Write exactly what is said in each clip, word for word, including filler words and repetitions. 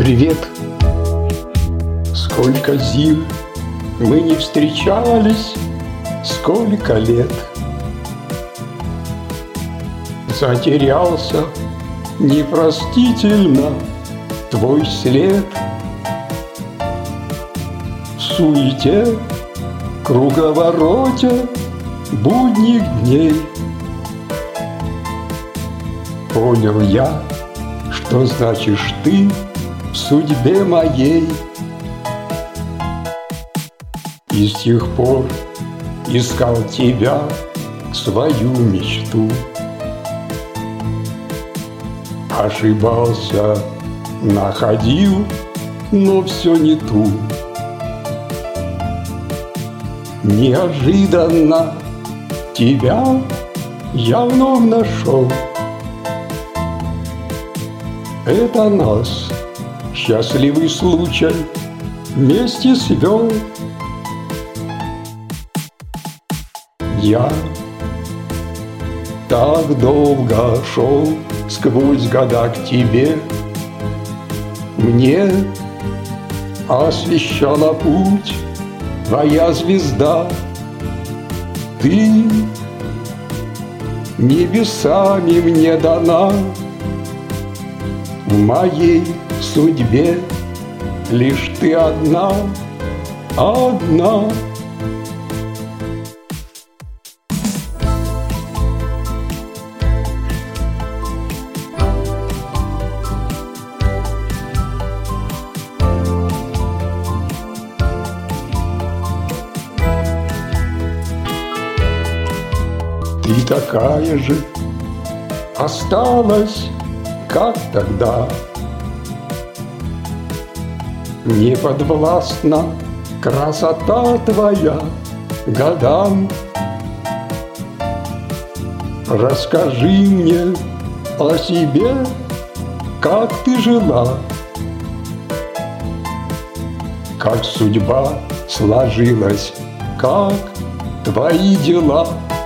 Привет! Сколько зим мы не встречались, сколько лет. Затерялся непростительно твой след. В суете, круговороте будних дней понял я, что значишь ты в судьбе моей. И с тех пор искал тебя, свою мечту. Ошибался, находил, но все не ту. Неожиданно тебя я вновь нашел. Это нас счастливый случай вместе свел. Я так долго шел сквозь года к тебе. Мне освещала путь твоя звезда. Ты небесами мне дана. В моей судьбе лишь ты одна, одна. Ты такая же осталась, как тогда. Не подвластна красота твоя годам. Расскажи мне о себе, как ты жила, как судьба сложилась, как твои дела.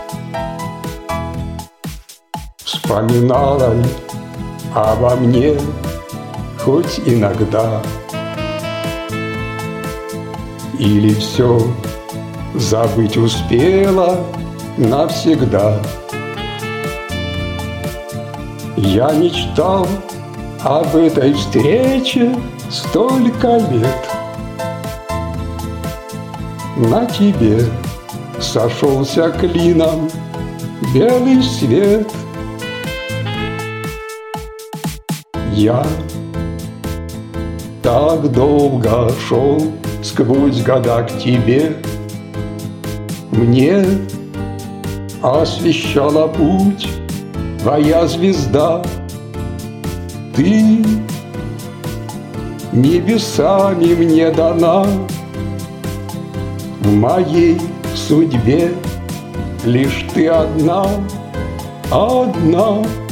Вспоминала ли обо мне хоть иногда? Или все забыть успела навсегда? Я мечтал об этой встрече столько лет. На тебе сошелся клином белый свет. Я так долго шел сквозь года к тебе. Мне освещала путь твоя звезда. Ты небесами мне дана. В моей судьбе лишь ты одна, одна.